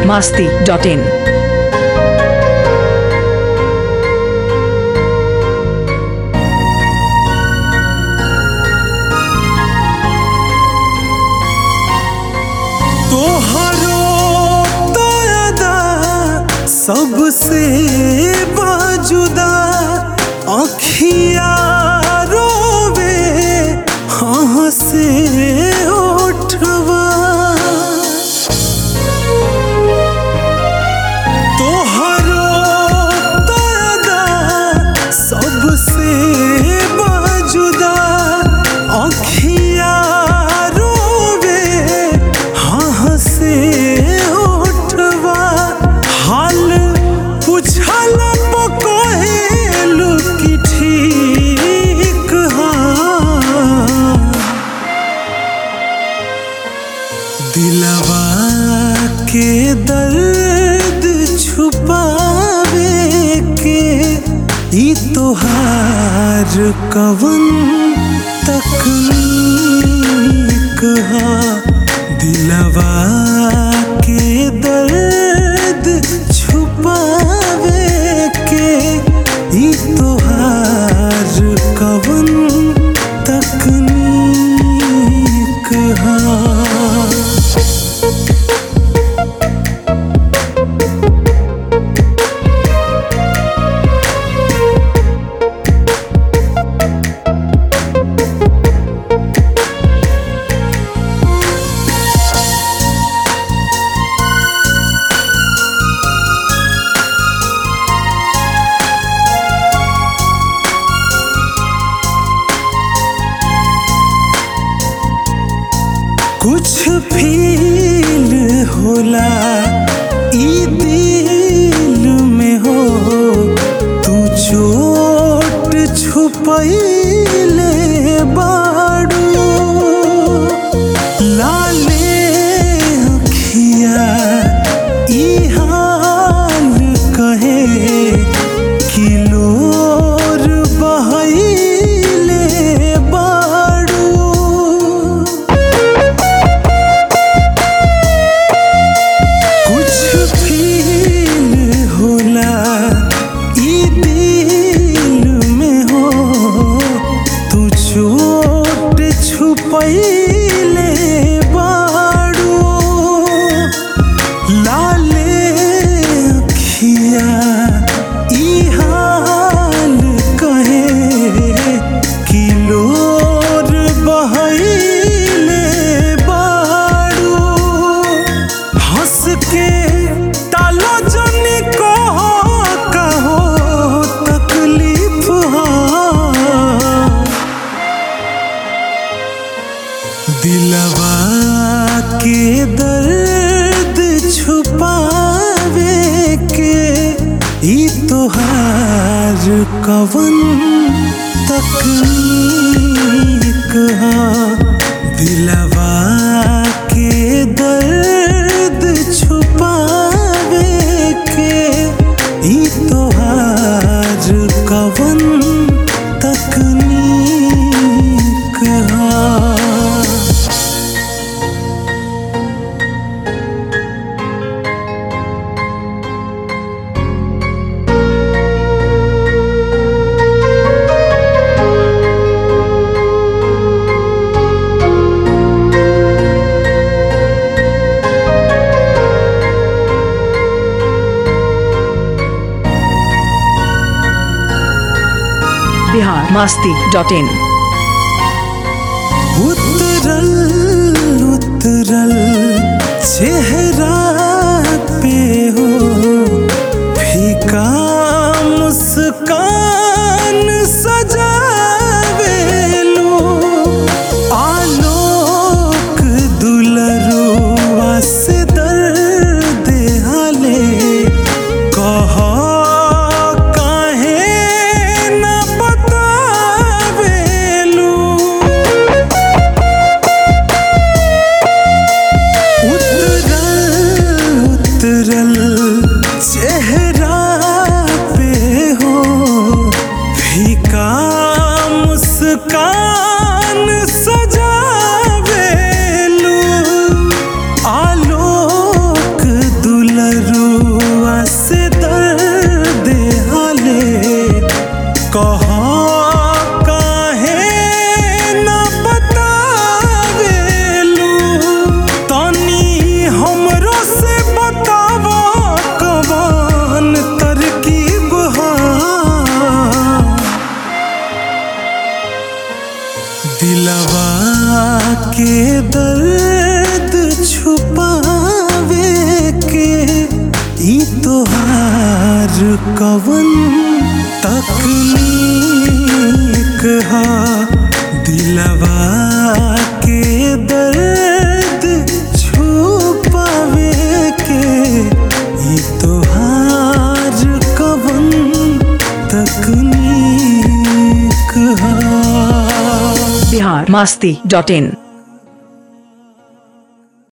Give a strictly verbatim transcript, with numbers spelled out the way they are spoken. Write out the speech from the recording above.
masti dot in. सबसे बाजुदा आँखिया रोवे हाँ से उठवा तोहरो तादा सबसे बाजुदा आँखिया रोवे हाँ से उठवा हाल पूछल पकोहेलु की ठीक हाँ दिलवा के दर्द छुपावे के ई तोहार कवन तकनीक हाँ दिलवा के दर्द छुपावे के ई तोहार कवन तकनीक हाँ कुछ फील होला ई दिल में हो तू चोट छुपैले बाड़ू लाले अखिया ई हाल कहे कि लोर बहैले बाड़ू छुपैले बाड़ू लाले अखिया ई हाल कहे कि लोर बहैले बाड़ू हंस के टालो जनी को कहो तकलीफ दिलवा के दर्द छुपावे के ई तोहार कवन तकनीक हाँ दिलवा के दर्द छुपावे के ई तोहार कवन तकनीक हाँ Bihar masti dot in. उतरल उतरल चेहरा पे हो फीका मुस्कान सजावेलू आलोक दुलरुआ से दर्द हाले कहा उतरल कवन तकनीक हा दिलवा के दर्द छुपावे के ई तोहार कवन तकनीक हा। बिहार मस्ती डॉट इन।